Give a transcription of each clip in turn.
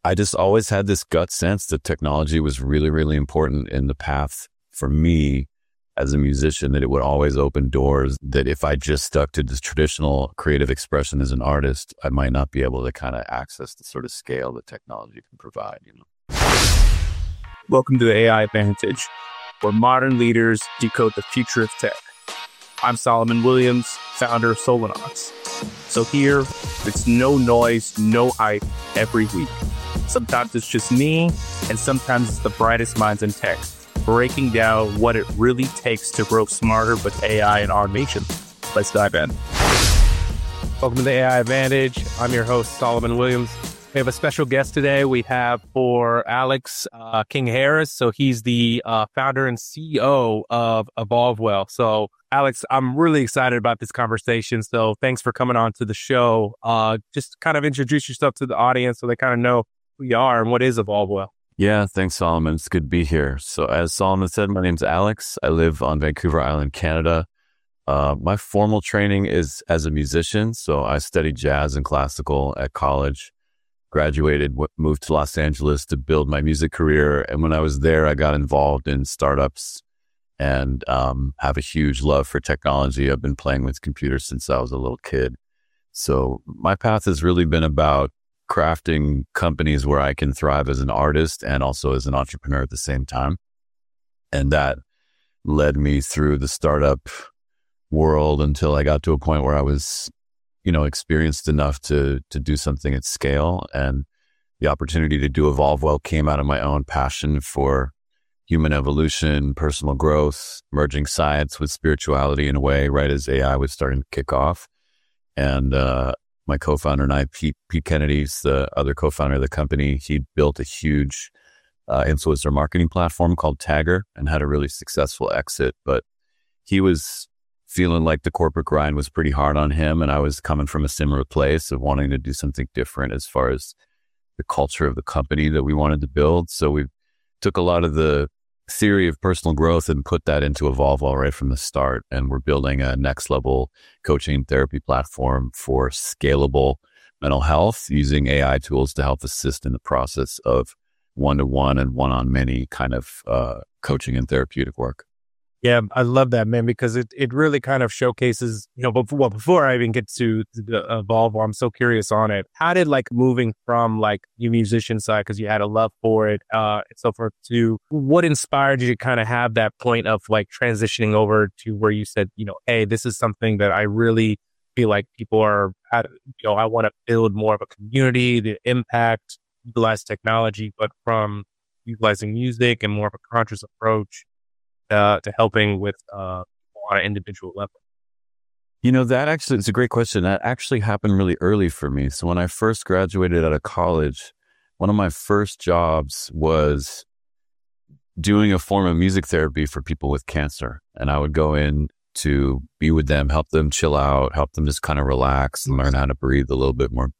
I just always had this gut sense that technology was really, really important in the path for me as a musician, that it would always open doors, that if I just stuck to this traditional creative expression as an artist, I might not be able to kind of access the sort of scale that technology can provide, you know. Welcome to the AI Advantage, where modern leaders decode the future of tech. I'm Solomon Williams, founder of Solinux. So here, it's no noise, no hype every week. Sometimes it's just me, and sometimes it's the brightest minds in tech, breaking down what it really takes to grow smarter with AI and automation. Let's dive in. Welcome to the AI Advantage. I'm your host, Solomon Williams. We have a special guest today. We have for Alex King Harris. So he's the founder and CEO of EvolveWell. So Alex, I'm really excited about this conversation. So thanks for coming on to the show. Just kind of introduce yourself to the audience so they kind of know who you are and what is EvolveWell. Yeah, thanks, Solomon. It's good to be here. So as Solomon said, my name's Alex. I live on Vancouver Island, Canada. My formal training is as a musician. So I studied jazz and classical at college, graduated, moved to Los Angeles to build my music career. And when I was there, I got involved in startups and have a huge love for technology. I've been playing with computers since I was a little kid. So my path has really been about crafting companies where I can thrive as an artist and also as an entrepreneur at the same time. And that led me through the startup world until I got to a point where I was, experienced enough to do something at scale. And the opportunity to do EvolveWell came out of my own passion for human evolution, personal growth, merging science with spirituality in a way, right as AI was starting to kick off. And my co-founder and I, Pete Kennedy's the other co-founder of the company, he built a huge influencer marketing platform called Tagger and had a really successful exit. But he was feeling like the corporate grind was pretty hard on him. And I was coming from a similar place of wanting to do something different as far as the culture of the company that we wanted to build. So we took a lot of the theory of personal growth and put that into EvolveWell right from the start. And we're building a next level coaching therapy platform for scalable mental health using AI tools to help assist in the process of one-to-one and one-on-many kind of coaching and therapeutic work. Yeah, I love that, man, because it really kind of showcases, before I even get to the EvolveWell, I'm so curious on it. How did moving from your musician side, because you had a love for it, and so forth, to what inspired you to kind of have that point of transitioning over to where you said, hey, this is something that I really feel like people are, I want to build more of a community, the impact, utilize technology, but from utilizing music and more of a conscious approach to helping with on an individual level? That actually, it's a great question. That actually happened really early for me. So when I first graduated out of college, one of my first jobs was doing a form of music therapy for people with cancer. And I would go in to be with them, help them chill out, help them just kind of relax and learn how to breathe a little bit more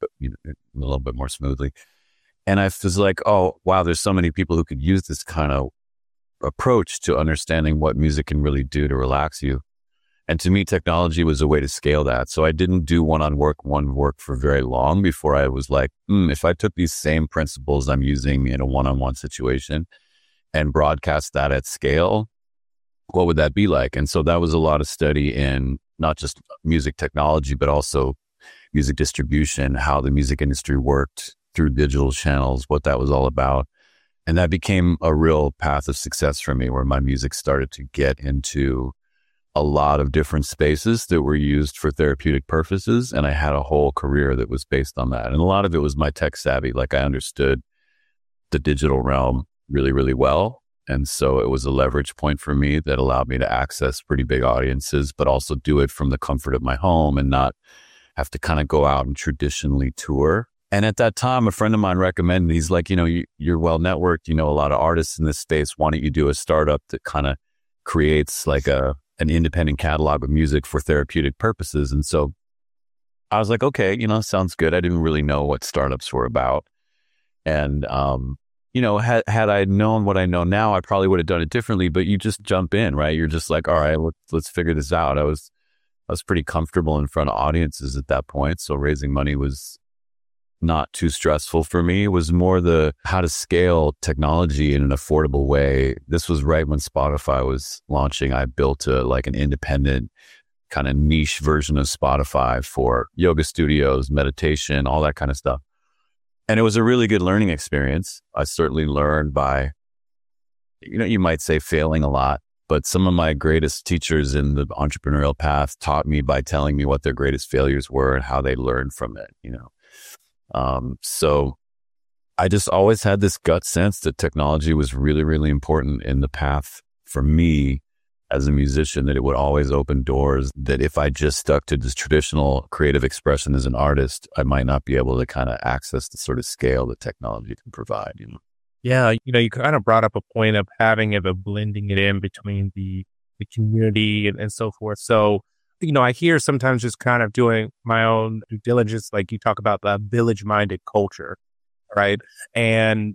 smoothly. And I was like, oh, wow, there's so many people who could use this kind of approach to understanding what music can really do to relax you. And to me, technology was a way to scale that. So I didn't do one-on-one work for very long before I was like, if I took these same principles I'm using in a one-on-one situation and broadcast that at scale, what would that be like? And so that was a lot of study in not just music technology, but also music distribution, how the music industry worked through digital channels, what that was all about. And that became a real path of success for me, where my music started to get into a lot of different spaces that were used for therapeutic purposes. And I had a whole career that was based on that. And a lot of it was my tech savvy. I understood the digital realm really, really well. And so it was a leverage point for me that allowed me to access pretty big audiences, but also do it from the comfort of my home and not have to kind of go out and traditionally tour. And at that time, a friend of mine recommended, he's like, you're well networked, a lot of artists in this space. Why don't you do a startup that kind of creates an independent catalog of music for therapeutic purposes? And so I was like, okay, sounds good. I didn't really know what startups were about. And, had I known what I know now, I probably would have done it differently, but you just jump in, right? You're just like, all right, let's figure this out. I was pretty comfortable in front of audiences at that point. So raising money was not too stressful for me. It was more the how to scale technology in an affordable way. This was right when Spotify was launching. I built an independent kind of niche version of Spotify for yoga studios, meditation, all that kind of stuff. And it was a really good learning experience. I certainly learned by, you might say failing a lot, but some of my greatest teachers in the entrepreneurial path taught me by telling me what their greatest failures were and how they learned from it, So I just always had this gut sense that technology was really, really important in the path for me as a musician, that it would always open doors, that if I just stuck to this traditional creative expression as an artist, I might not be able to kind of access the sort of scale that technology can provide, Yeah, you kind of brought up a point of having it, of blending it in between the community and so forth. So, I hear sometimes just kind of doing my own due diligence, like you talk about the village-minded culture, right? And,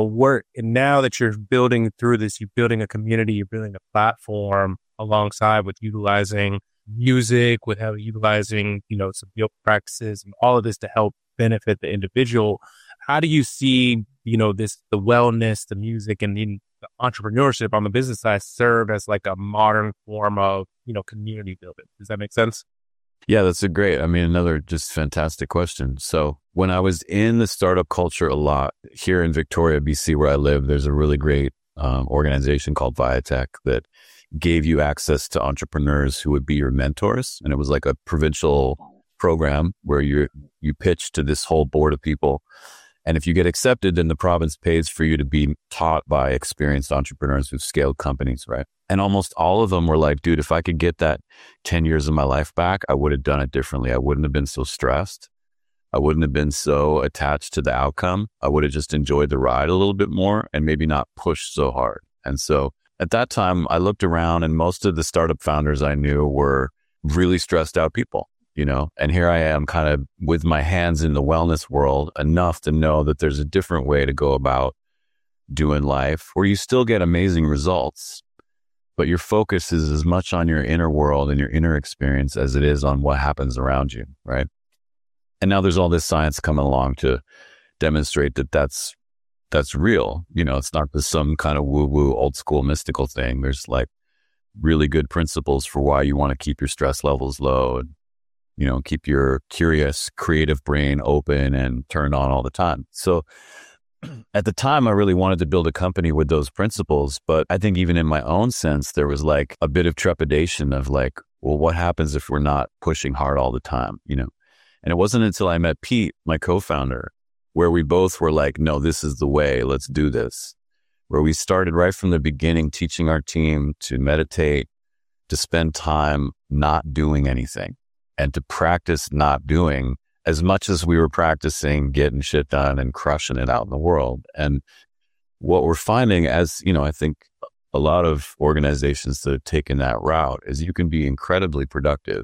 now that you're building through this, you're building a community, you're building a platform alongside with utilizing music, with how utilizing, some yoga practices and all of this to help benefit the individual. How do you see, the wellness, the music, and the entrepreneurship on the business side serve as like a modern form of, community building? Does that make sense? Yeah, that's another just fantastic question. So when I was in the startup culture a lot here in Victoria, BC, where I live, there's a really great organization called Viatech that gave you access to entrepreneurs who would be your mentors. And it was like a provincial program where you pitch to this whole board of people. And if you get accepted, then the province pays for you to be taught by experienced entrepreneurs who've scaled companies, right? And almost all of them were like, dude, if I could get that 10 years of my life back, I would have done it differently. I wouldn't have been so stressed. I wouldn't have been so attached to the outcome. I would have just enjoyed the ride a little bit more and maybe not pushed so hard. And so at that time, I looked around and most of the startup founders I knew were really stressed out people. And here I am kind of with my hands in the wellness world enough to know that there's a different way to go about doing life where you still get amazing results, but your focus is as much on your inner world and your inner experience as it is on what happens around you, right? And now there's all this science coming along to demonstrate that that's real. It's not just some kind of woo-woo old school mystical thing. There's like really good principles for why you want to keep your stress levels low and keep your curious, creative brain open and turned on all the time. So at the time, I really wanted to build a company with those principles. But I think even in my own sense, there was like a bit of trepidation of like, well, what happens if we're not pushing hard all the time, And it wasn't until I met Pete, my co-founder, where we both were like, no, this is the way, let's do this. Where we started right from the beginning, teaching our team to meditate, to spend time not doing anything, and to practice not doing as much as we were practicing getting shit done and crushing it out in the world. And what we're finding, as I think a lot of organizations that have taken that route, is you can be incredibly productive.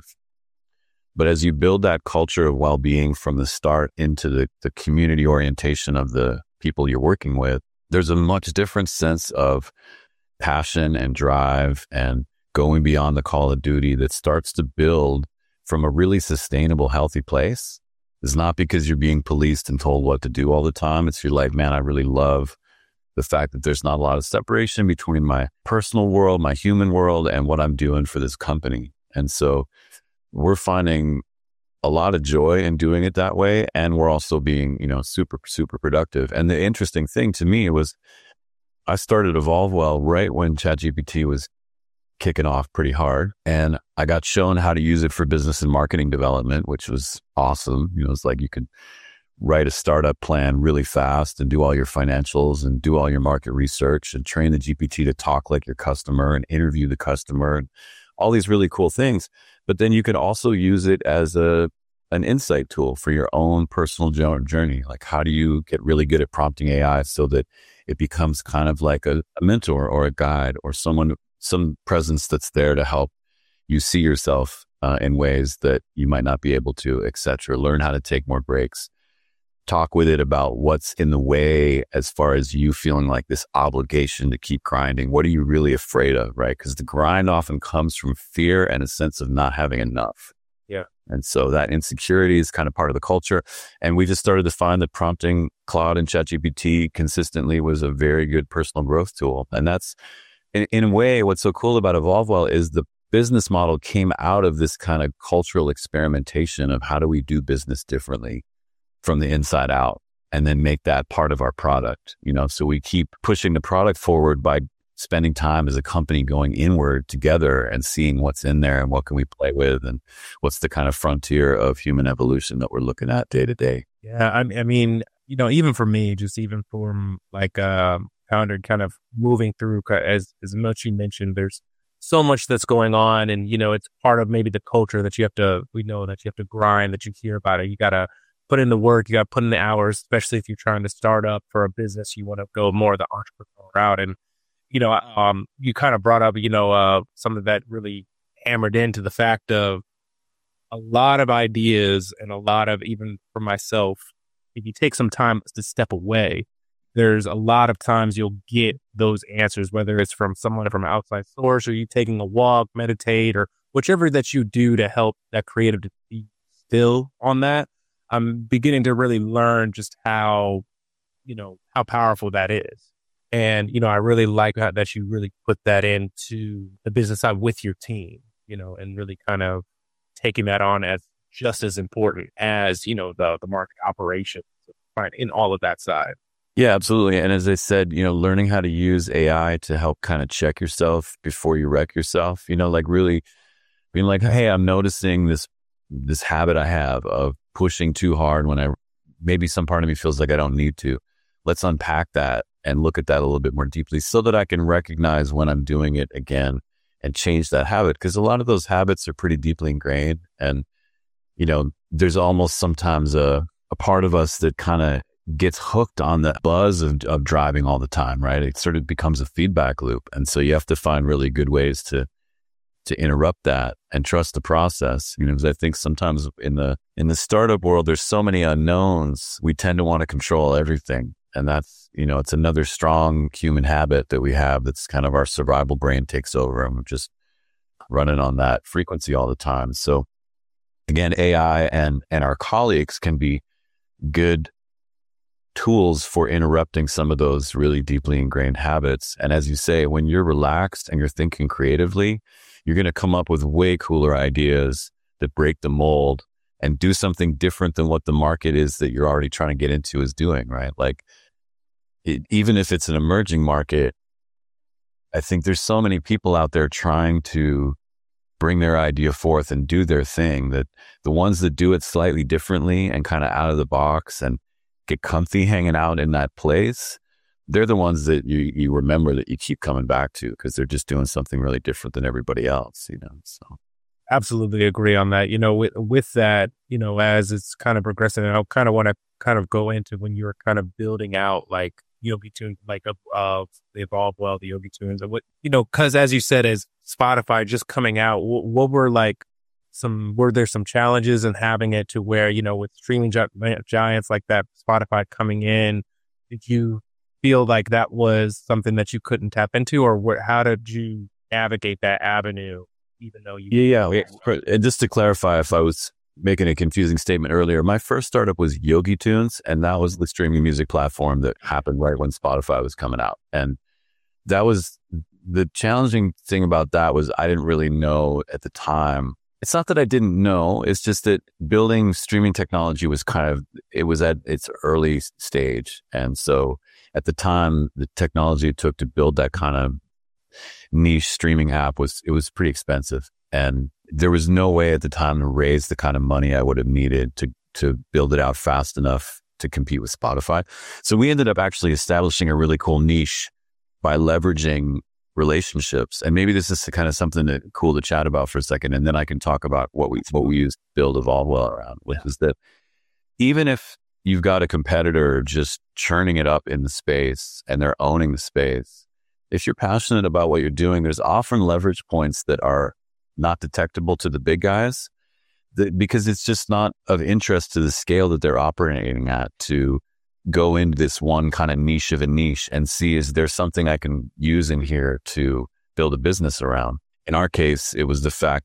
But as you build that culture of well-being from the start into the community orientation of the people you're working with, there's a much different sense of passion and drive and going beyond the call of duty that starts to build from a really sustainable, healthy place. It's not because you're being policed and told what to do all the time. It's you're like, man, I really love the fact that there's not a lot of separation between my personal world, my human world, and what I'm doing for this company. And so we're finding a lot of joy in doing it that way. And we're also being, super, super productive. And the interesting thing to me was I started EvolveWell right when ChatGPT was kicking off pretty hard. And I got shown how to use it for business and marketing development, which was awesome. It's like you could write a startup plan really fast and do all your financials and do all your market research and train the GPT to talk like your customer and interview the customer and all these really cool things. But then you can also use it as an insight tool for your own personal journey. Like, how do you get really good at prompting AI so that it becomes kind of like a mentor or a guide or some presence that's there to help you see yourself in ways that you might not be able to, et cetera. Learn how to take more breaks. Talk with it about what's in the way as far as you feeling like this obligation to keep grinding. What are you really afraid of, right? Because the grind often comes from fear and a sense of not having enough. Yeah. And so that insecurity is kind of part of the culture. And we just started to find that prompting Claude and ChatGPT consistently was a very good personal growth tool. And that's, in a way, what's so cool about EvolveWell is the business model came out of this kind of cultural experimentation of how do we do business differently from the inside out, and then make that part of our product, so we keep pushing the product forward by spending time as a company going inward together and seeing what's in there and what can we play with and what's the kind of frontier of human evolution that we're looking at day to day. Yeah. I mean, even for me, just even from like founder kind of moving through, as Mochi mentioned, there's so much that's going on, and it's part of maybe the culture that we know that you have to grind, that you hear about it. You got to put in the work, you got to put in the hours, especially if you're trying to start up for a business, you want to go more the entrepreneur route. And, you kind of brought up, something that really hammered into the fact of a lot of ideas, and a lot of, even for myself, if you take some time to step away, there's a lot of times you'll get those answers, whether it's from someone from an outside source, or you taking a walk, meditate, or whichever that you do to help that creative to be still on that. I'm beginning to really learn just how powerful that is. And, I really like that you really put that into the business side with your team, and really kind of taking that on as just as important as, the market operations in all of that side. Yeah, absolutely. And as I said, learning how to use AI to help kind of check yourself before you wreck yourself, like really being like, hey, I'm noticing this habit I have of pushing too hard when maybe some part of me feels like I don't need to. Let's unpack that and look at that a little bit more deeply so that I can recognize when I'm doing it again and change that habit. Because a lot of those habits are pretty deeply ingrained. And, there's almost sometimes a part of us that kind of gets hooked on the buzz of driving all the time, right? It sort of becomes a feedback loop. And so you have to find really good ways to interrupt that and trust the process. Because I think sometimes in the startup world, there's so many unknowns. We tend to want to control everything. And that's, it's another strong human habit that we have. That's kind of our survival brain takes over, and we're just running on that frequency all the time. So again, AI and our colleagues can be good tools for interrupting some of those really deeply ingrained habits. And as you say, when you're relaxed and you're thinking creatively, you're going to come up with way cooler ideas that break the mold and do something different than what the market is that you're already trying to get into is doing, right? Like even if it's an emerging market, I think there's so many people out there trying to bring their idea forth and do their thing, that the ones that do it slightly differently and kind of out of the box and get comfy hanging out in that place, they're the ones that you remember, that you keep coming back to, because they're just doing something really different than everybody else, So absolutely agree on that. With that, as it's kind of progressing, and I kind of want to kind of go into when you're kind of building out like Yogi Tunes, like the EvolveWell, the Yogi Tunes, and what, because as you said, as Spotify just coming out, what were there some challenges in having it to where, with streaming giants like that, Spotify coming in, did you feel like that was something that you couldn't tap into, or how did you navigate that avenue, even though you... Yeah. And just to clarify, if I was making a confusing statement earlier, my first startup was Yogi Tunes, and that was the streaming music platform that happened right when Spotify was coming out. And that was the challenging thing about that was I didn't really know at the time. It's not that I didn't know, it's just that building streaming technology was it was at its early stage. And so at the time, the technology it took to build that kind of niche streaming app was pretty expensive. And there was no way at the time to raise the kind of money I would have needed to build it out fast enough to compete with Spotify. So we ended up actually establishing a really cool niche by leveraging relationships. And maybe this is kind of something cool to chat about for a second. And then I can talk about what we use to build EvolveWell around, which is that even if you've got a competitor just churning it up in the space and they're owning the space, if you're passionate about what you're doing, there's often leverage points that are not detectable to the big guys, because it's just not of interest to the scale that they're operating at to go into this one kind of niche of a niche and see, is there something I can use in here to build a business around? In our case, it was the fact that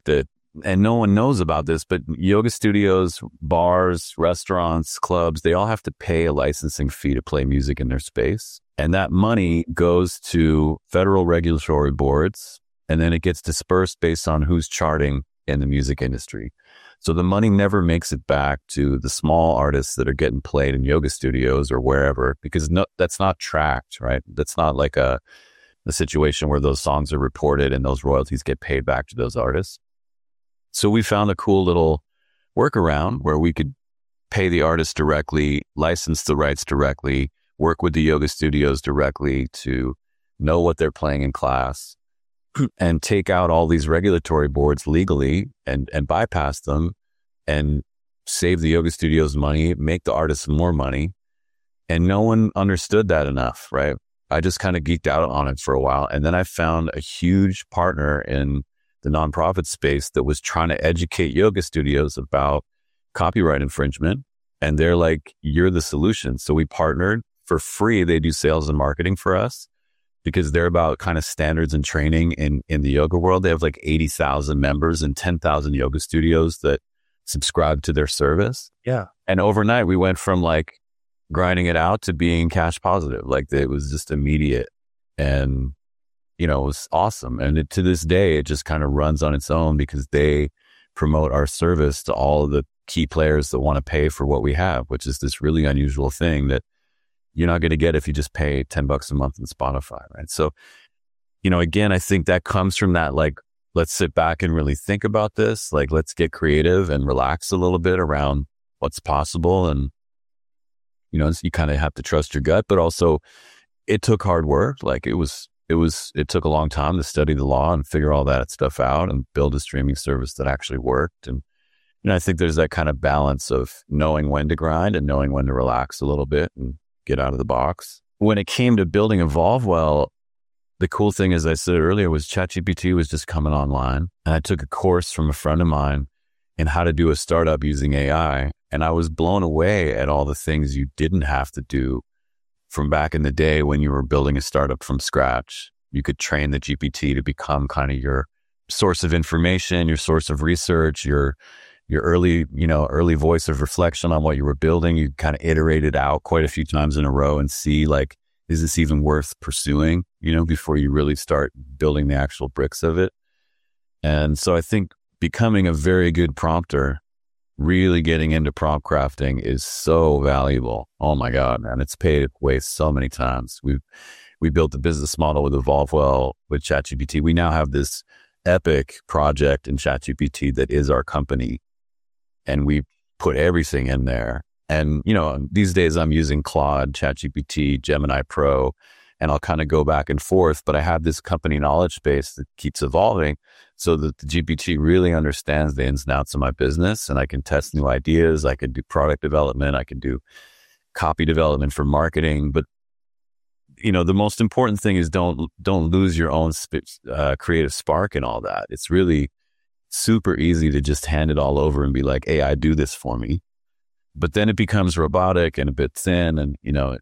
and no one knows about this, but yoga studios, bars, restaurants, clubs, they all have to pay a licensing fee to play music in their space. And that money goes to federal regulatory boards, and then it gets dispersed based on who's charting in the music industry. So the money never makes it back to the small artists that are getting played in yoga studios or wherever, because that's not tracked, right? That's not like a situation where those songs are reported and those royalties get paid back to those artists. So we found a cool little workaround where we could pay the artist directly, license the rights directly, work with the yoga studios directly to know what they're playing in class, and take out all these regulatory boards legally and bypass them and save the yoga studios money, make the artists more money. And no one understood that enough, right? I just kind of geeked out on it for a while. And then I found a huge partner in the nonprofit space that was trying to educate yoga studios about copyright infringement. And they're like, you're the solution. So we partnered for free. They do sales and marketing for us because they're about kind of standards and training in the yoga world. They have like 80,000 members and 10,000 yoga studios that subscribe to their service. Yeah. And overnight we went from like grinding it out to being cash positive. Like it was just immediate. And it was awesome. And to this day, it just kind of runs on its own because they promote our service to all of the key players that want to pay for what we have, which is this really unusual thing that you're not going to get if you just pay $10 a month in Spotify, right? So, again, I think that comes from that, like, let's sit back and really think about this. Like, let's get creative and relax a little bit around what's possible. And, you kind of have to trust your gut, but also it took hard work. Like it took a long time to study the law and figure all that stuff out and build a streaming service that actually worked. And, I think there's that kind of balance of knowing when to grind and knowing when to relax a little bit and get out of the box. When it came to building EvolveWell, the cool thing, as I said earlier, was ChatGPT was just coming online. And I took a course from a friend of mine in how to do a startup using AI. And I was blown away at all the things you didn't have to do from back in the day when you were building a startup from scratch. You could train the GPT to become kind of your source of information, your source of research, your early voice of reflection on what you were building. You kind of iterate it out quite a few times in a row and see, like, is this even worth pursuing, before you really start building the actual bricks of it. And so I think becoming a very good prompter, really getting into prompt crafting is so valuable. Oh my God, man. It's paid way so many times. We built the business model with EvolveWell, with ChatGPT. We now have this epic project in ChatGPT that is our company. And we put everything in there. And, these days I'm using Claude, ChatGPT, Gemini Pro, and I'll kind of go back and forth, but I have this company knowledge base that keeps evolving so that the GPT really understands the ins and outs of my business, and I can test new ideas. I can do product development. I can do copy development for marketing. But, the most important thing is don't lose your own creative spark and all that. It's really super easy to just hand it all over and be like, AI, do this for me. But then it becomes robotic and a bit thin, and,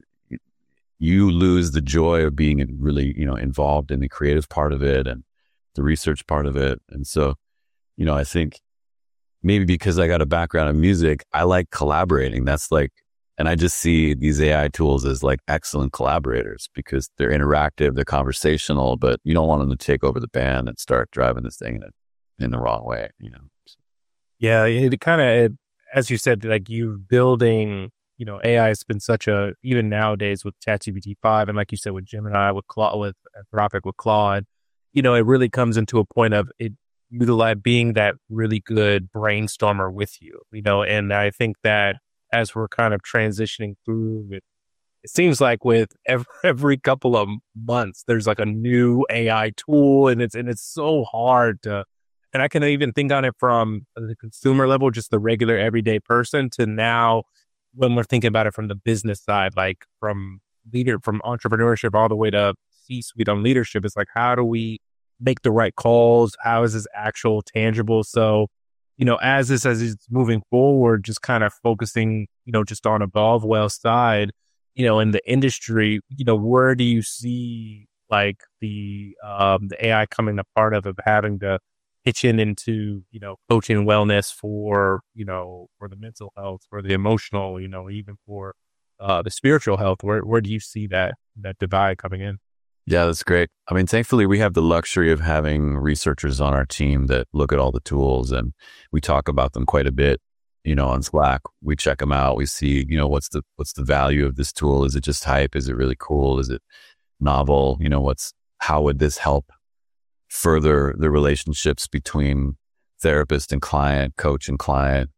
you lose the joy of being really, involved in the creative part of it and the research part of it. And so, I think maybe because I got a background in music, I like collaborating. And I just see these AI tools as like excellent collaborators because they're interactive, they're conversational, but you don't want them to take over the band and start driving this thing in the wrong way, Yeah, it kind of, as you said, like you building, AI has been even nowadays with ChatGPT 5, and like you said, with Gemini, with Claude, with Anthropic, with Claude, it really comes into a point of it utilize being that really good brainstormer with you, and I think that as we're kind of transitioning through it, it seems like with every couple of months, there's like a new AI tool, and it's so hard to. And I can even think on it from the consumer level, just the regular everyday person, to now when we're thinking about it from the business side, like from entrepreneurship all the way to C-suite on leadership. It's like, how do we make the right calls? How is this actual tangible? So, as it's moving forward, just kind of focusing, just on EvolveWell side, in the industry, where do you see like the AI coming a part of having to pitching into, coaching and wellness for, for the mental health, for the emotional, even for the spiritual health? Where do you see that divide coming in? Yeah, that's great. I mean, thankfully, we have the luxury of having researchers on our team that look at all the tools, and we talk about them quite a bit. On Slack, we check them out. We see, what's the value of this tool? Is it just hype? Is it really cool? Is it novel? How would this help further the relationships between therapist and client, coach and client?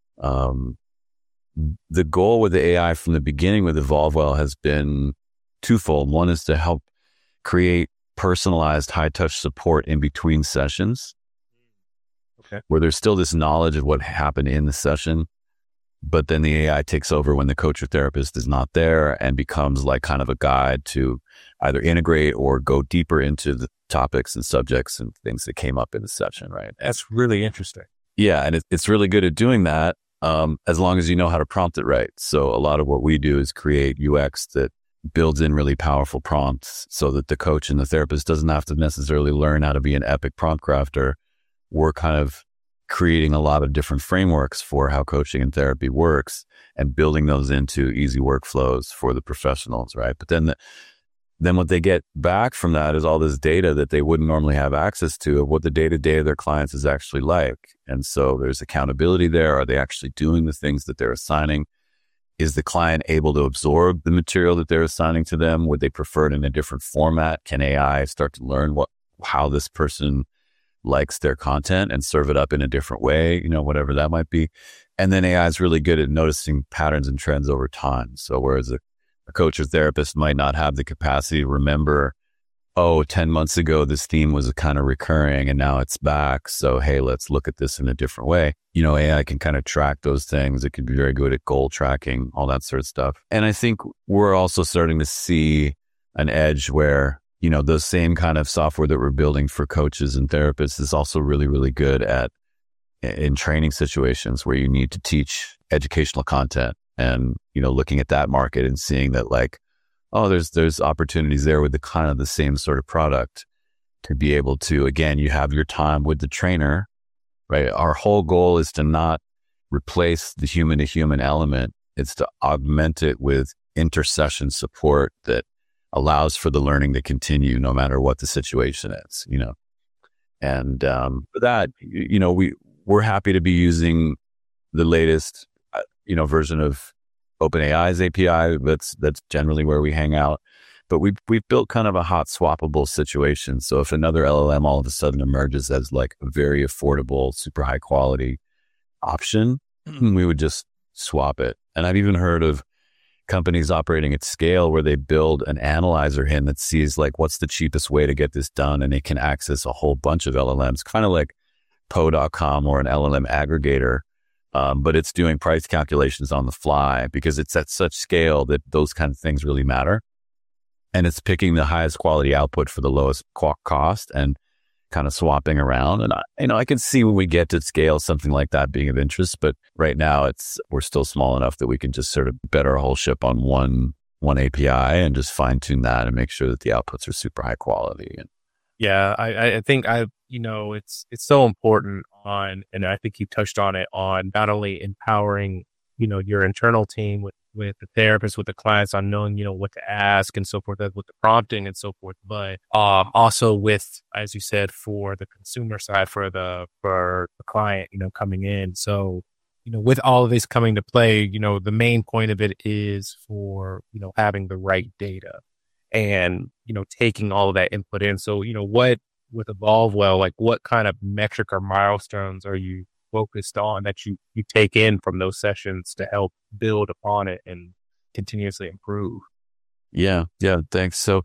The goal with the AI from the beginning with EvolveWell has been twofold. One is to help create personalized high touch support in between sessions, where there's still this knowledge of what happened in the session, but then the AI takes over when the coach or therapist is not there and becomes like kind of a guide to either integrate or go deeper into the topics and subjects and things that came up in the session, right? That's really interesting. Yeah, and it's really good at doing that as long as you know how to prompt it right. So a lot of what we do is create UX that builds in really powerful prompts so that the coach and the therapist doesn't have to necessarily learn how to be an epic prompt crafter. We're kind of creating a lot of different frameworks for how coaching and therapy works and building those into easy workflows for the professionals, right? But then what they get back from that is all this data that they wouldn't normally have access to of what the day-to-day of their clients is actually like. And so there's accountability there. Are they actually doing the things that they're assigning? Is the client able to absorb the material that they're assigning to them? Would they prefer it in a different format? Can AI start to learn how this person likes their content and serve it up in a different way, whatever that might be? And then AI is really good at noticing patterns and trends over time. So whereas a coach or therapist might not have the capacity to remember, 10 months ago, this theme was kind of recurring and now it's back. So, hey, let's look at this in a different way. AI can kind of track those things. It can be very good at goal tracking, all that sort of stuff. And I think we're also starting to see an edge where, those same kind of software that we're building for coaches and therapists is also really, really good in training situations where you need to teach educational content and, looking at that market and seeing that there's opportunities there with the same sort of product to be able to, again, you have your time with the trainer, right? Our whole goal is to not replace the human to human element. It's to augment it with intercession support that allows for the learning to continue no matter what the situation is, And for that, we're happy to be using the latest, version of OpenAI's API. That's generally where we hang out. But we've built kind of a hot swappable situation. So if another LLM all of a sudden emerges as like a very affordable, super high quality option, we would just swap it. And I've even heard of companies operating at scale where they build an analyzer in that sees like what's the cheapest way to get this done, and it can access a whole bunch of LLMs, kind of like Poe.com or an LLM aggregator. But it's doing price calculations on the fly because it's at such scale that those kind of things really matter. And it's picking the highest quality output for the lowest cost and kind of swapping around. And I can see when we get to scale something like that being of interest, but right now we're still small enough that we can just sort of bet our whole ship on one API and just fine tune that and make sure that the outputs are super high quality. Yeah, I think it's so important and I think you touched on it, on not only empowering, your internal team with the therapist, with the clients on knowing, what to ask and so forth, with the prompting and so forth, but also with, as you said, for the consumer side, for the client, coming in. So, with all of this coming to play, the main point of it is for, having the right data and, taking all of that input in. So, what with EvolveWell, like what kind of metric or milestones are you focused on that you take in from those sessions to help build upon it and continuously improve? Yeah, thanks. So,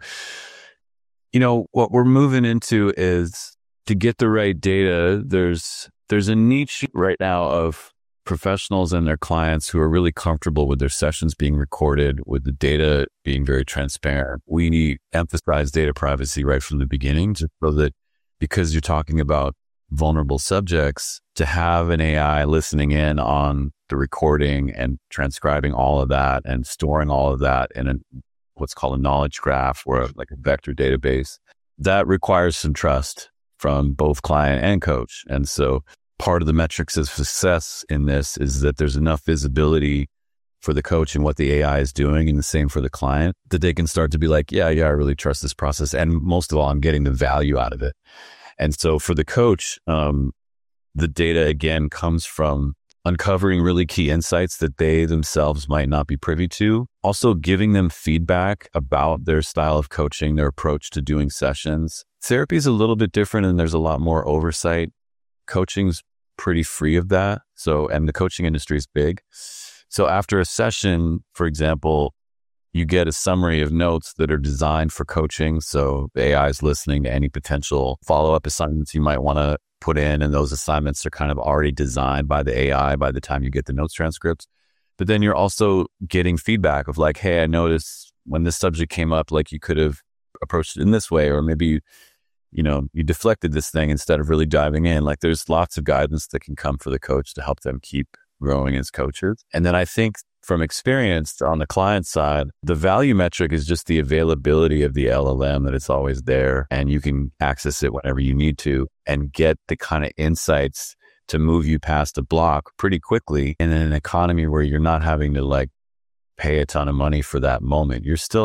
what we're moving into is to get the right data. There's a niche right now of professionals and their clients who are really comfortable with their sessions being recorded, with the data being very transparent. We emphasize data privacy right from the beginning, just so that, because you're talking about vulnerable subjects, to have an AI listening in on the recording and transcribing all of that and storing all of that in what's called a knowledge graph or like a vector database, that requires some trust from both client and coach. And so part of the metrics of success in this is that there's enough visibility for the coach and what the AI is doing, and the same for the client, that they can start to be like, yeah, I really trust this process. And most of all, I'm getting the value out of it. And so for the coach, the data again comes from uncovering really key insights that they themselves might not be privy to. Also giving them feedback about their style of coaching, their approach to doing sessions. Therapy is a little bit different and there's a lot more oversight. Coaching's pretty free of that. And the coaching industry is big. So after a session, for example, you get a summary of notes that are designed for coaching. So the AI is listening to any potential follow-up assignments you might want to put in. And those assignments are kind of already designed by the AI by the time you get the notes transcripts. But then you're also getting feedback of like, hey, I noticed when this subject came up, like you could have approached it in this way, or maybe you deflected this thing instead of really diving in. Like there's lots of guidance that can come for the coach to help them keep growing as coaches. And then I think from experience on the client side, the value metric is just the availability of the LLM, that it's always there and you can access it whenever you need to and get the kind of insights to move you past a block pretty quickly in an economy where you're not having to like pay a ton of money for that moment.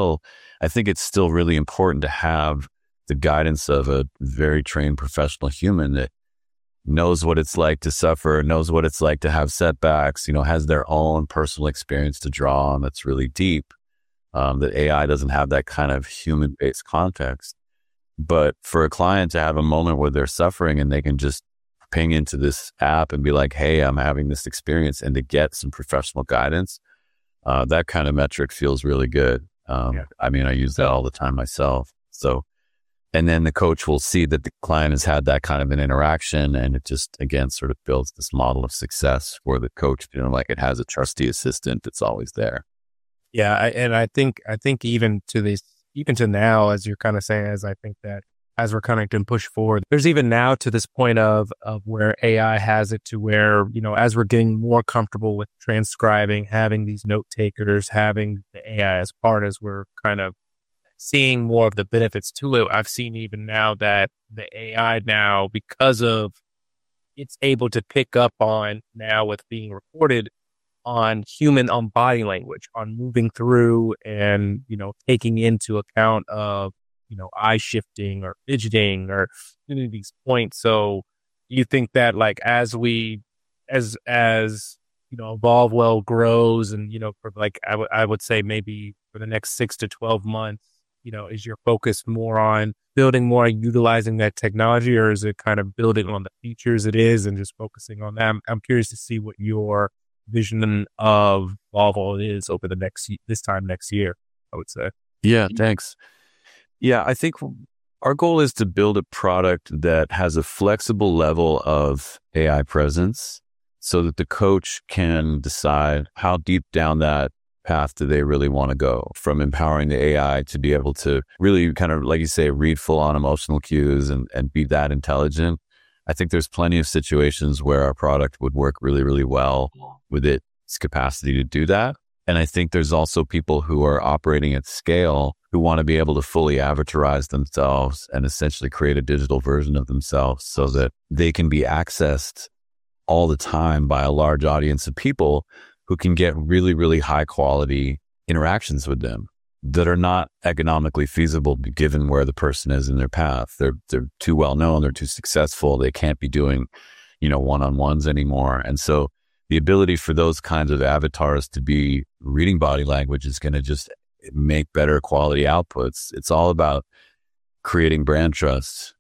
I think it's still really important to have the guidance of a very trained professional human that knows what it's like to suffer, knows what it's like to have setbacks, has their own personal experience to draw on that's really deep. That AI doesn't have that kind of human-based context. But for a client to have a moment where they're suffering and they can just ping into this app and be like, hey, I'm having this experience, and to get some professional guidance, that kind of metric feels really good. I mean, I use that all the time myself. And then the coach will see that the client has had that kind of an interaction, and it just, again, sort of builds this model of success for the coach, like it has a trusty assistant that's always there. Yeah. I think even to now, as you're kind of saying, I think that as we're kind of can push forward, there's even now to this point of where AI has it to where, as we're getting more comfortable with transcribing, having these note takers, having the AI as part, as we're kind of seeing more of the benefits to it. I've seen even now that the AI now, because of it's able to pick up on now with being recorded on body language, on moving through and, taking into account of, eye shifting or fidgeting or these points. So you think that like, as Evolvewell grows and, for like, I would say maybe for the next 6 to 12 months, is your focus more on building more, utilizing that technology, or is it kind of building on the features it is and just focusing on them? I'm curious to see what your vision of Evolvewell is over this time next year, I would say. Yeah, thanks. Yeah, I think our goal is to build a product that has a flexible level of AI presence so that the coach can decide how deep down that path do they really want to go, from empowering the AI to be able to really kind of, like you say, read full on emotional cues and be that intelligent. I think there's plenty of situations where our product would work really, really well with its capacity to do that. And I think there's also people who are operating at scale who want to be able to fully avatarize themselves and essentially create a digital version of themselves so that they can be accessed all the time by a large audience of people who can get really, really high quality interactions with them that are not economically feasible given where the person is in their path. They're too well known, they're too successful, they can't be doing, one-on-ones anymore. And so the ability for those kinds of avatars to be reading body language is going to just make better quality outputs. It's all about creating brand trust.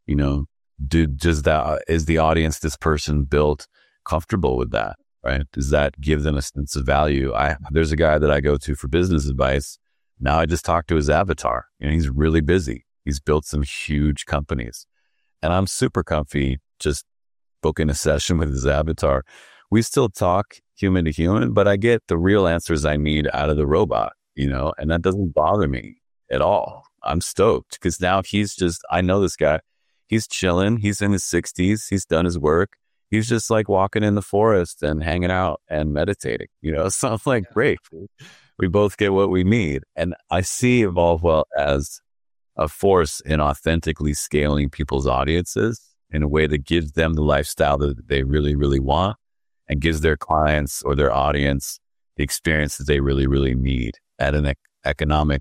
Is the audience, this person built, comfortable with that? Right? Does that give them a sense of value? There's a guy that I go to for business advice. Now I just talked to his avatar. He's really busy. He's built some huge companies, and I'm super comfy just booking a session with his avatar. We still talk human to human, but I get the real answers I need out of the robot, and that doesn't bother me at all. I'm stoked because now I know this guy. He's chilling. He's in his 60s. He's done his work. He's just like walking in the forest and hanging out and meditating, So I'm like, great. We both get what we need. And I see Evolvewell as a force in authentically scaling people's audiences in a way that gives them the lifestyle that they really, really want and gives their clients or their audience the experience that they really, really need at an economic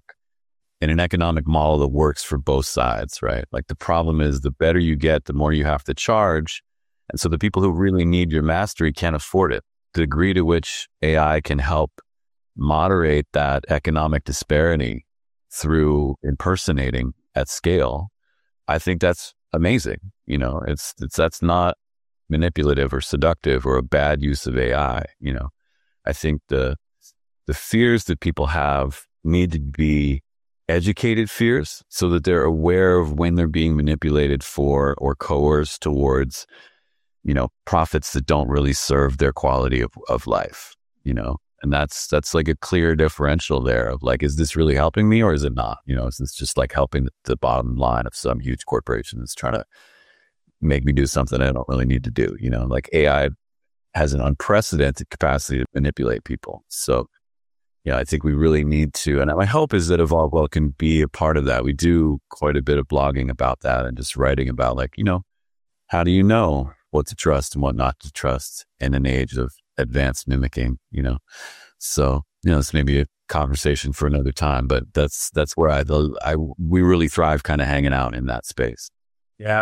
model that works for both sides, right? Like the problem is the better you get, the more you have to charge. And so the people who really need your mastery can't afford it. The degree to which AI can help moderate that economic disparity through impersonating at scale, I think that's amazing. You know, that's not manipulative or seductive or a bad use of AI. You know, I think the fears that people have need to be educated fears so that they're aware of when they're being manipulated for or coerced towards, you know, profits that don't really serve their quality of life, you know. And that's like a clear differential there of like, is this really helping me or is it not? You know, is this just like helping the bottom line of some huge corporation that's trying to make me do something I don't really need to do? You know, like AI has an unprecedented capacity to manipulate people. So, yeah, I think we really need to, and my hope is that Evolve Well can be a part of that. We do quite a bit of blogging about that and just writing about like, you know, how do you know what to trust and what not to trust in an age of advanced mimicking, you know? So, you know, this may be a conversation for another time, but that's where we really thrive kind of hanging out in that space. Yeah,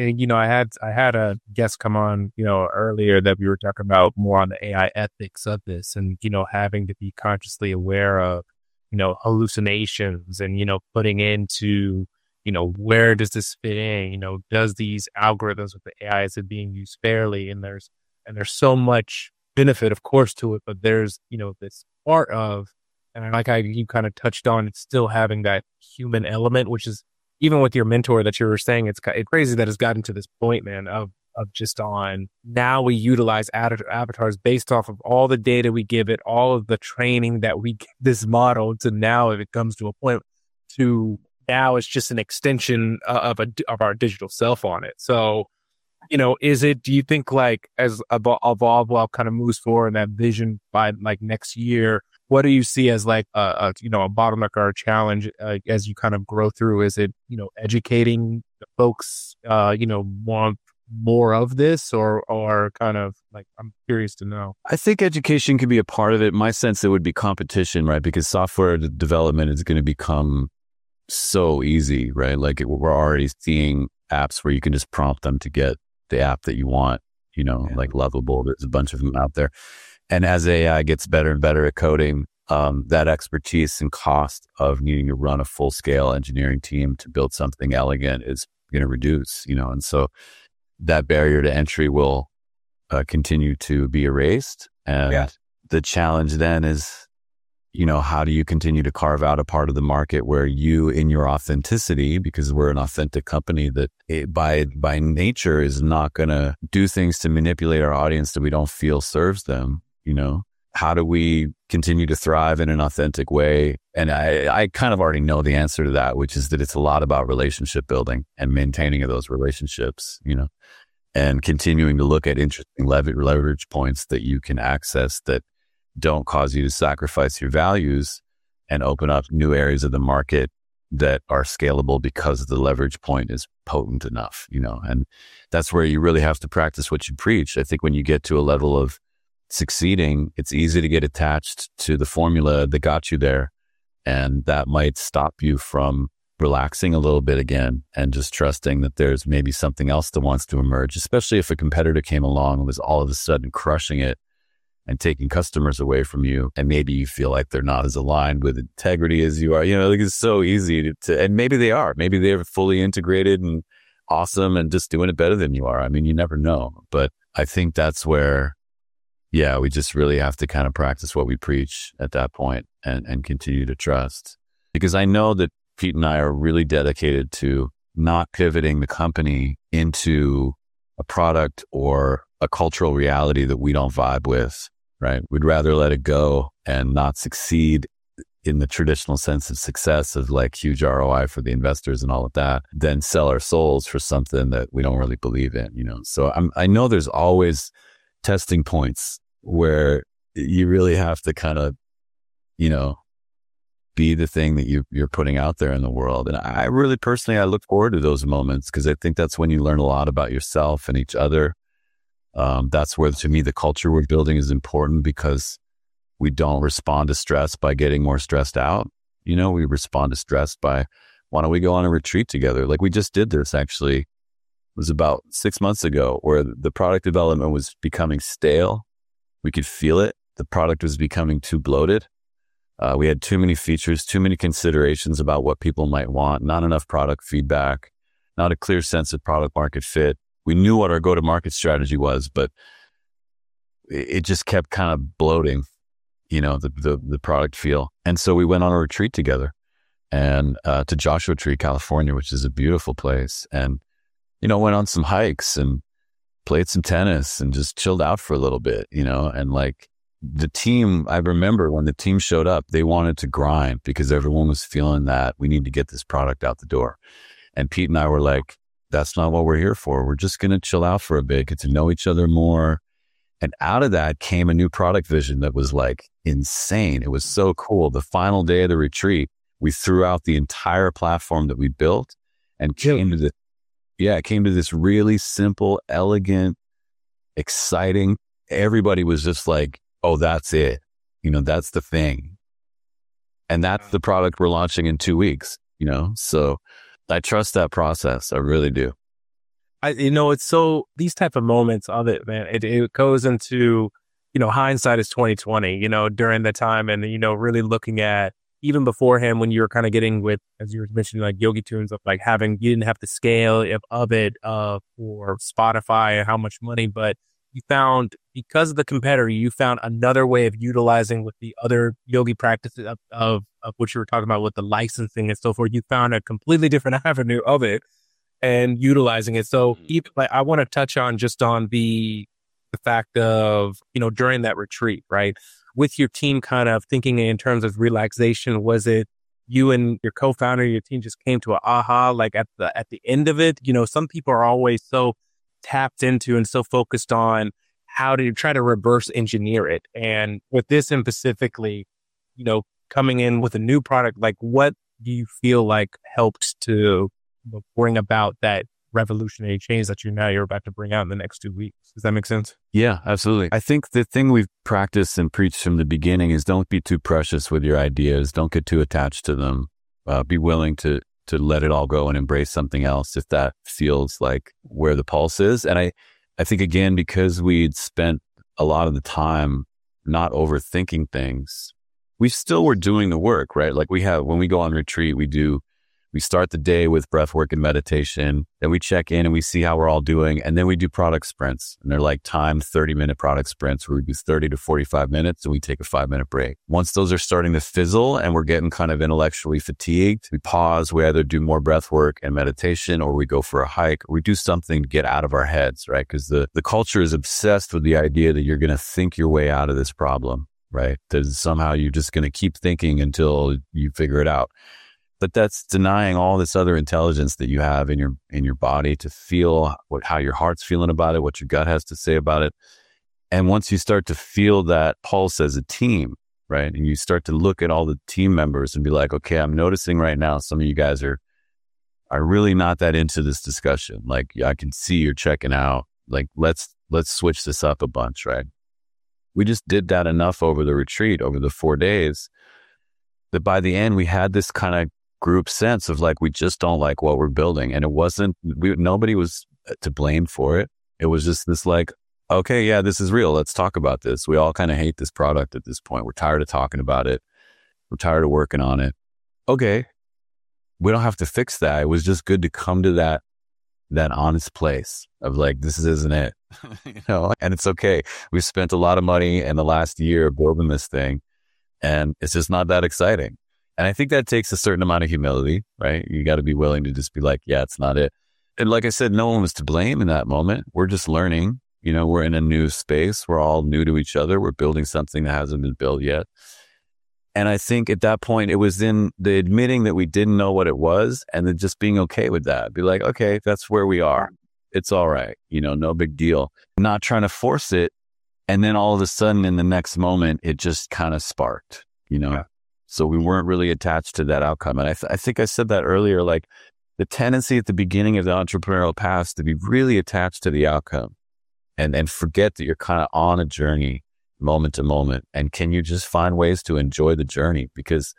I had a guest come on, you know, earlier that we were talking about more on the AI ethics of this and, you know, having to be consciously aware of, you know, hallucinations and, you know, putting into, you know, where does this fit in? You know, does these algorithms with the AI, is it being used fairly? And there's so much benefit, of course, to it, but there's, you know, this part of, and like you kind of touched on, it's still having that human element, which is, even with your mentor that you were saying, it's crazy that it's gotten to this point, man, of just on now we utilize avatars based off of all the data we give it, all of the training that we give this model to now, if it comes to a point to now it's just an extension of our digital self on it. So, you know, do you think like as Evolve Well kind of moves forward in that vision by like next year, what do you see as like a bottleneck or a challenge as you kind of grow through? Is it, you know, educating the folks, you know, want more of this or kind of like, I'm curious to know. I think education can be a part of it. In my sense, it would be competition, right? Because software development is going to become so easy, right? Like we're already seeing apps where you can just prompt them to get the app that you want, you know, like Lovable. There's a bunch of them out there. And as AI gets better and better at coding, that expertise and cost of needing to run a full scale engineering team to build something elegant is going to reduce, you know, and so that barrier to entry will continue to be erased. And the challenge then is, you know, how do you continue to carve out a part of the market where you, in your authenticity, because we're an authentic company that by nature is not going to do things to manipulate our audience that we don't feel serves them, you know? How do we continue to thrive in an authentic way? And I kind of already know the answer to that, which is that it's a lot about relationship building and maintaining of those relationships, you know, and continuing to look at interesting leverage points that you can access that don't cause you to sacrifice your values and open up new areas of the market that are scalable because the leverage point is potent enough, you know, and that's where you really have to practice what you preach. I think when you get to a level of succeeding, it's easy to get attached to the formula that got you there. And that might stop you from relaxing a little bit again and just trusting that there's maybe something else that wants to emerge, especially if a competitor came along and was all of a sudden crushing it and taking customers away from you. And maybe you feel like they're not as aligned with integrity as you are, you know, like it's so easy to, and maybe they are, maybe they're fully integrated and awesome and just doing it better than you are. I mean, you never know, but I think that's where, we just really have to kind of practice what we preach at that point and continue to trust, because I know that Pete and I are really dedicated to not pivoting the company into a product or a cultural reality that we don't vibe with, right? We'd rather let it go and not succeed in the traditional sense of success of like huge ROI for the investors and all of that, than sell our souls for something that we don't really believe in, you know? So I know there's always testing points where you really have to kind of, you know, be the thing that you're putting out there in the world. And I really personally, I look forward to those moments because I think that's when you learn a lot about yourself and each other. That's where, to me, the culture we're building is important because we don't respond to stress by getting more stressed out. You know, we respond to stress by, why don't we go on a retreat together? Like we just did this actually. It was about 6 months ago where the product development was becoming stale. We could feel it. The product was becoming too bloated. We had too many features, too many considerations about what people might want, not enough product feedback, not a clear sense of product market fit. We knew what our go-to-market strategy was, but it just kept kind of bloating, you know, the product feel. And so we went on a retreat together and to Joshua Tree, California, which is a beautiful place. And, you know, went on some hikes and played some tennis and just chilled out for a little bit, you know, and like the team, I remember when the team showed up, they wanted to grind because everyone was feeling that we need to get this product out the door. And Pete and I were like, that's not what we're here for. We're just going to chill out for a bit, get to know each other more. And out of that came a new product vision that was like insane. It was so cool. The final day of the retreat, we threw out the entire platform that we built and came to this really simple, elegant, exciting. Everybody was just like, oh, that's it. You know, that's the thing. And that's the product we're launching in 2 weeks, you know? So I trust that process. I really do. It's so these type of moments of it, man, it goes into, you know, hindsight is 2020, you know, during the time and, you know, really looking at even beforehand when you were kind of getting with, as you were mentioning, like Yogi Tunes of like you didn't have the scale of it for Spotify and how much money, but you found, because of the competitor, you found another way of utilizing with the other yogi practices of what you were talking about with the licensing and so forth. You found a completely different avenue of it and utilizing it. So I want to touch on just on the fact of, you know, during that retreat, right? With your team kind of thinking in terms of relaxation, was it you and your co-founder, your team just came to an aha, like at the end of it? You know, some people are always so tapped into and so focused on how to try to reverse engineer it. And with this in specifically, you know, coming in with a new product, like what do you feel like helped to bring about that revolutionary change that you're about to bring out in the next 2 weeks? Does that make sense? Yeah, absolutely. I think the thing we've practiced and preached from the beginning is don't be too precious with your ideas. Don't get too attached to them. Be willing to let it all go and embrace something else if that feels like where the pulse is. And I think, again, because we'd spent a lot of the time not overthinking things, we still were doing the work, right? Like when we go on retreat, we start the day with breath work and meditation. Then we check in and we see how we're all doing. And then we do product sprints. And they're like timed 30-minute product sprints where we do 30 to 45 minutes and we take a 5-minute break. Once those are starting to fizzle and we're getting kind of intellectually fatigued, we pause. We either do more breath work and meditation or we go for a hike or we do something to get out of our heads, right? Because the culture is obsessed with the idea that you're going to think your way out of this problem, right? That somehow you're just going to keep thinking until you figure it out. But that's denying all this other intelligence that you have in your body to feel how your heart's feeling about it, what your gut has to say about it. And once you start to feel that pulse as a team, right? And you start to look at all the team members and be like, okay, I'm noticing right now some of you guys are really not that into this discussion. Like I can see you're checking out. Like let's switch this up a bunch, right? We just did that enough over the retreat, over the 4 days, that by the end we had this kind of group sense of like, we just don't like what we're building. And it wasn't, nobody was to blame for it. It was just this like, okay, yeah, this is real. Let's talk about this. We all kind of hate this product at this point. We're tired of talking about it. We're tired of working on it. Okay. We don't have to fix that. It was just good to come to that honest place of like, this isn't it, you know, and it's okay. We've spent a lot of money in the last year building this thing and it's just not that exciting. And I think that takes a certain amount of humility, right? You got to be willing to just be like, yeah, it's not it. And like I said, no one was to blame in that moment. We're just learning, you know, we're in a new space. We're all new to each other. We're building something that hasn't been built yet. And I think at that point, it was in the admitting that we didn't know what it was and then just being okay with that. Be like, okay, that's where we are. It's all right. You know, no big deal. Not trying to force it. And then all of a sudden in the next moment, it just kind of sparked, you know? Yeah. So we weren't really attached to that outcome. And I think I said that earlier, like the tendency at the beginning of the entrepreneurial path is to be really attached to the outcome and forget that you're kind of on a journey moment to moment. And can you just find ways to enjoy the journey? Because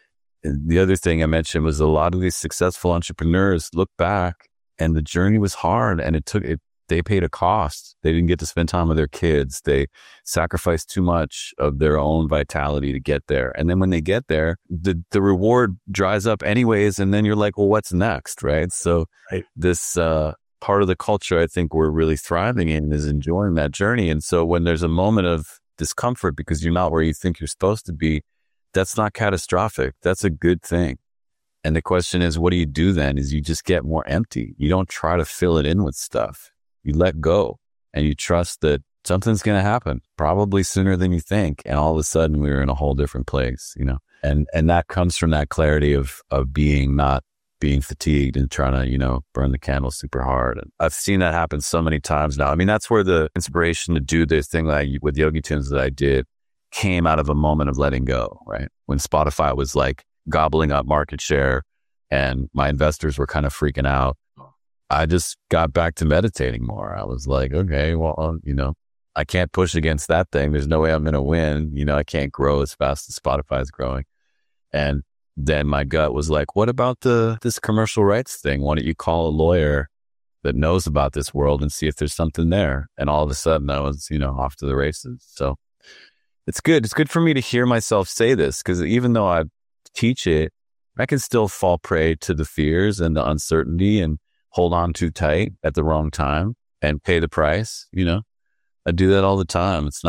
the other thing I mentioned was a lot of these successful entrepreneurs look back and the journey was hard and they paid a cost. They didn't get to spend time with their kids. They sacrificed too much of their own vitality to get there. And then when they get there, the reward dries up anyways. And then you're like, well, what's next? Right. So this part of the culture I think we're really thriving in is enjoying that journey. And so when there's a moment of discomfort because you're not where you think you're supposed to be, that's not catastrophic. That's a good thing. And the question is, what do you do then? Is you just get more empty. You don't try to fill it in with stuff. You let go and you trust that something's going to happen probably sooner than you think. And all of a sudden we're in a whole different place, you know, and that comes from that clarity of not being fatigued and trying to, you know, burn the candle super hard. And I've seen that happen so many times now. I mean, that's where the inspiration to do this thing like with Yogi Tunes that I did came out of a moment of letting go, right? When Spotify was like gobbling up market share and my investors were kind of freaking out. I just got back to meditating more. I was like, okay, well, you know, I can't push against that thing. There's no way I'm going to win. You know, I can't grow as fast as Spotify is growing. And then my gut was like, what about this commercial rights thing? Why don't you call a lawyer that knows about this world and see if there's something there? And all of a sudden I was, you know, off to the races. So it's good. It's good for me to hear myself say this because even though I teach it, I can still fall prey to the fears and the uncertainty and hold on too tight at the wrong time and pay the price. You know, I do that all the time. It's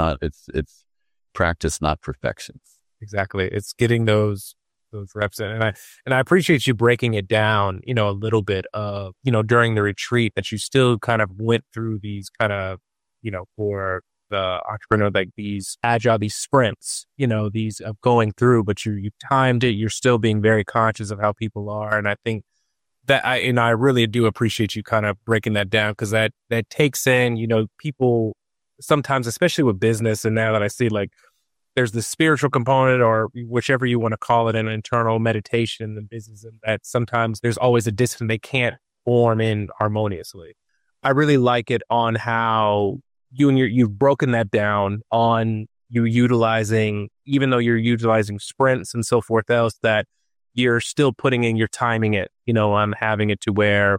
practice, not perfection. Exactly. It's getting those reps in. And I appreciate you breaking it down, you know, a little bit of, you know, during the retreat that you still kind of went through these kind of, you know, for the entrepreneur, like these agile, these sprints, you know, these of going through, but you timed it. You're still being very conscious of how people are. And I think that I really do appreciate you kind of breaking that down because that takes in, you know, people sometimes, especially with business. And now that I see like there's the spiritual component or whichever you want to call it, an internal meditation in the business, and that sometimes there's always a distance they can't form in harmoniously. I really like it on how you've broken that down on you utilizing, even though you're utilizing sprints and so forth else, that you're still putting in, you're timing it, you know, on having it to where,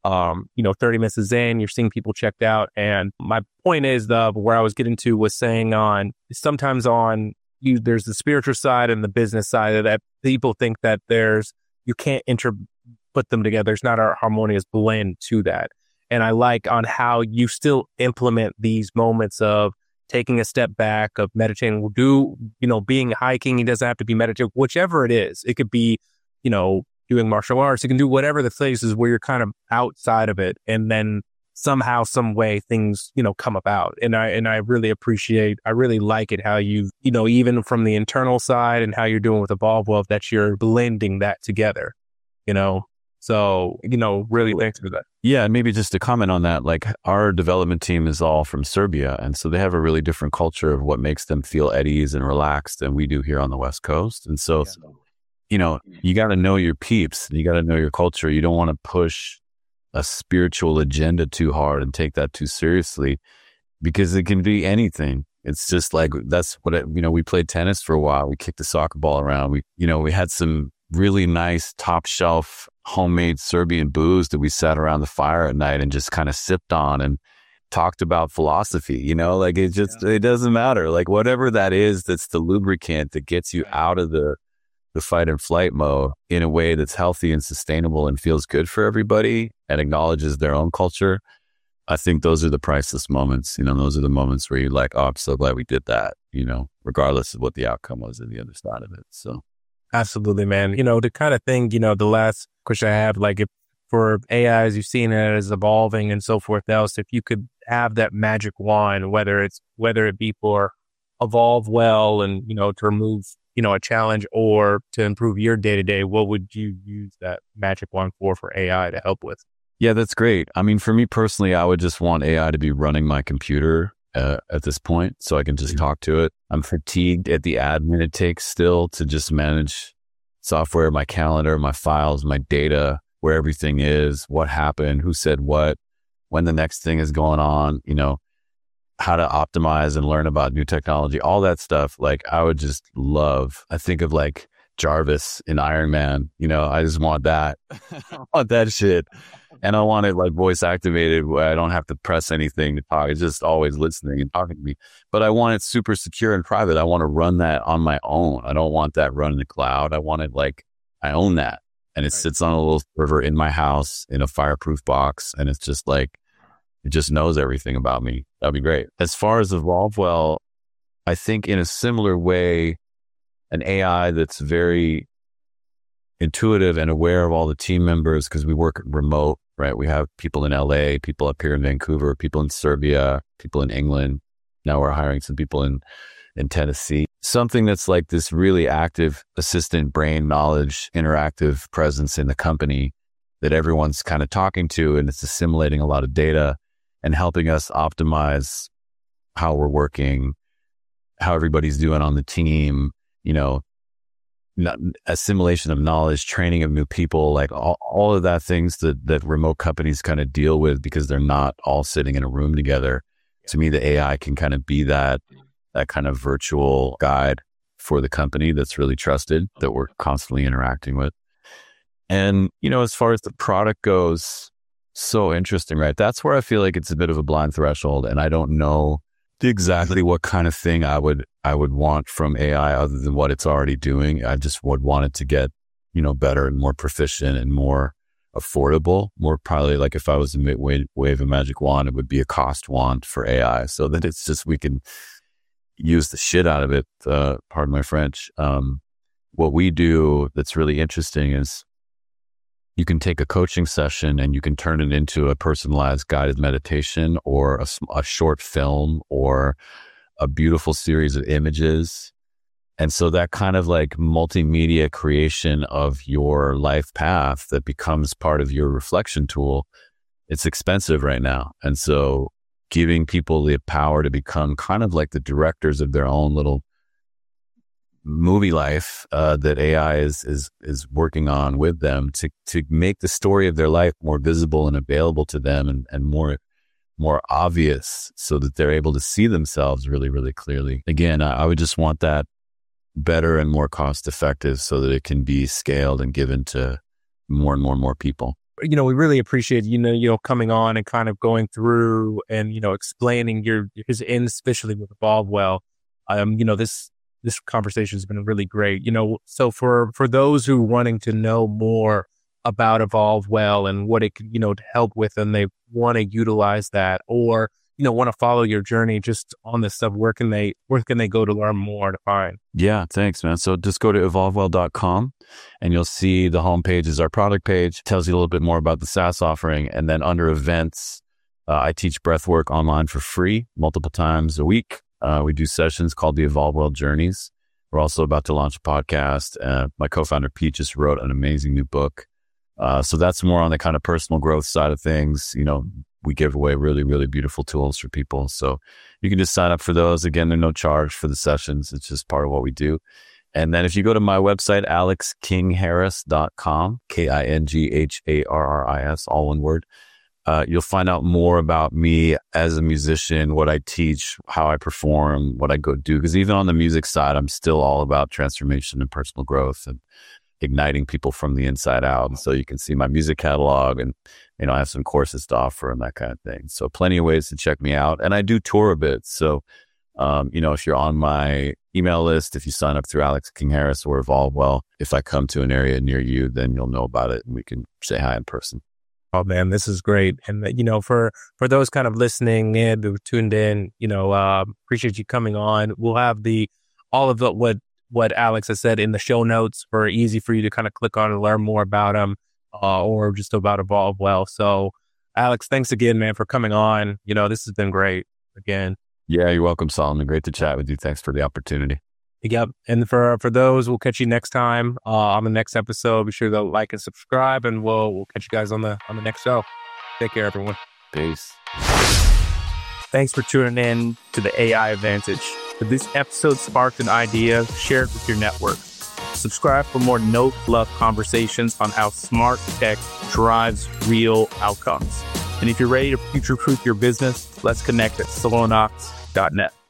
you know, 30 minutes is in, you're seeing people checked out. And my point is where I was getting to was saying sometimes there's the spiritual side and the business side of that. People think that you can't put them together. There's not a harmonious blend to that. And I like on how you still implement these moments of taking a step back, of meditating, being hiking. It doesn't have to be meditative, whichever it is. It could be, you know, doing martial arts. You can do whatever the places where you're kind of outside of it. And then somehow, some way things, you know, come about. And I really like it how you know, even from the internal side and how you're doing with Evolve Wealth, that you're blending that together, you know. So, you know, really thanks for that. Yeah. And maybe just to comment on that, like our development team is all from Serbia. And so they have a really different culture of what makes them feel at ease and relaxed than we do here on the West Coast. And so, you know, you got to know your peeps. You got to know your culture. You don't want to push a spiritual agenda too hard and take that too seriously because it can be anything. It's just like, that's what, we played tennis for a while. We kicked the soccer ball around. We had some really nice top shelf homemade Serbian booze that we sat around the fire at night and just kind of sipped on and talked about philosophy, you know, like it doesn't matter. Like whatever that is, that's the lubricant that gets you out of the fight and flight mode in a way that's healthy and sustainable and feels good for everybody and acknowledges their own culture. I think those are the priceless moments, you know, those are the moments where you're like, oh, I'm so glad we did that, you know, regardless of what the outcome was on the other side of it. So. Absolutely, man. You know, the kind of thing, you know, the last question I have, like if for AI, as you've seen it as evolving and so forth else, if you could have that magic wand, whether it be for evolve well and, you know, to remove, you know, a challenge or to improve your day-to-day, what would you use that magic wand for AI to help with? Yeah, that's great. I mean, for me personally, I would just want AI to be running my computer at this point, so I can just talk to it. I'm fatigued at the admin it takes still to just manage software, my calendar, my files, my data, where everything is, what happened, who said what, when the next thing is going on, how to optimize and learn about new technology, all that stuff. Like I would just love, I think of like Jarvis in Iron Man, I just want that. I want that shit. And I want it like voice activated where I don't have to press anything to talk. It's just always listening and talking to me. But I want it super secure and private. I want to run that on my own. I don't want that run in the cloud. I want it like I own that. And it sits on a little server in my house in a fireproof box. And it's just like, it just knows everything about me. That'd be great. As far as EvolveWell, I think in a similar way, an AI that's very intuitive and aware of all the team members, because we work remote, right? We have people in LA, people up here in Vancouver, people in Serbia, people in England. Now we're hiring some people in Tennessee. Something that's like this really active assistant brain knowledge, interactive presence in the company that everyone's kind of talking to, and it's assimilating a lot of data and helping us optimize how we're working, how everybody's doing on the team, assimilation of knowledge, training of new people, like all of that things that remote companies kind of deal with because they're not all sitting in a room together. To me, the AI can kind of be that kind of virtual guide for the company that's really trusted, that we're constantly interacting with. And, as far as the product goes, so interesting, right? That's where I feel like it's a bit of a blind threshold, and I don't know exactly what kind of thing I would want from AI other than what it's already doing. I just would want it to get, better and more proficient and more affordable, more probably like if I was to wave a magic wand, it would be a cost wand for AI so that it's just, we can use the shit out of it. Pardon my French. What we do that's really interesting is you can take a coaching session and you can turn it into a personalized guided meditation or a short film or a beautiful series of images. And so that kind of like multimedia creation of your life path that becomes part of your reflection tool, it's expensive right now. And so giving people the power to become kind of like the directors of their own little movie life that AI is working on with them to make the story of their life more visible and available to them and more obvious so that they're able to see themselves really, really clearly. Again, I would just want that better and more cost effective so that it can be scaled and given to more and more people. We really appreciate, coming on and kind of going through and, explaining his ends, especially with EvolveWell. This conversation has been really great. So for those who are wanting to know more about EvolveWell and what it can, help with, and they want to utilize that or, want to follow your journey just on this stuff, where can they go to learn more to find? Yeah, thanks, man. So just go to evolvewell.com and you'll see the homepage is our product page. It tells you a little bit more about the SaaS offering. And then under events, I teach breathwork online for free multiple times a week. We do sessions called the EvolveWell Journeys. We're also about to launch a podcast. My co-founder Pete just wrote an amazing new book. So that's more on the kind of personal growth side of things. We give away really, really beautiful tools for people. So you can just sign up for those. Again, there's no charge for the sessions. It's just part of what we do. And then if you go to my website, alexkingharris.com, KINGHARRIS, all one word, you'll find out more about me as a musician, what I teach, how I perform, what I go do. Because even on the music side, I'm still all about transformation and personal growth and igniting people from the inside out. And so you can see my music catalog and, I have some courses to offer and that kind of thing. So plenty of ways to check me out. And I do tour a bit. So, if you're on my email list, if you sign up through Alex King Harris or EvolveWell, if I come to an area near you, then you'll know about it and we can say hi in person. Oh man, this is great. And for those kind of listening in, who tuned in, appreciate you coming on. We'll have all of what Alex has said in the show notes for easy for you to kind of click on and learn more about him, or just about EvolveWell. So Alex, thanks again, man, for coming on. This has been great again. Yeah, you're welcome, Solomon. Great to chat with you. Thanks for the opportunity. Yep. And for those, we'll catch you next time on the next episode. Be sure to like and subscribe, and we'll catch you guys on the next show. Take care, everyone. Peace. Thanks for tuning in to the AI Advantage. If this episode sparked an idea, share it with your network. Subscribe for more no-fluff conversations on how smart tech drives real outcomes. And if you're ready to future-proof your business, let's connect at Solonox.net.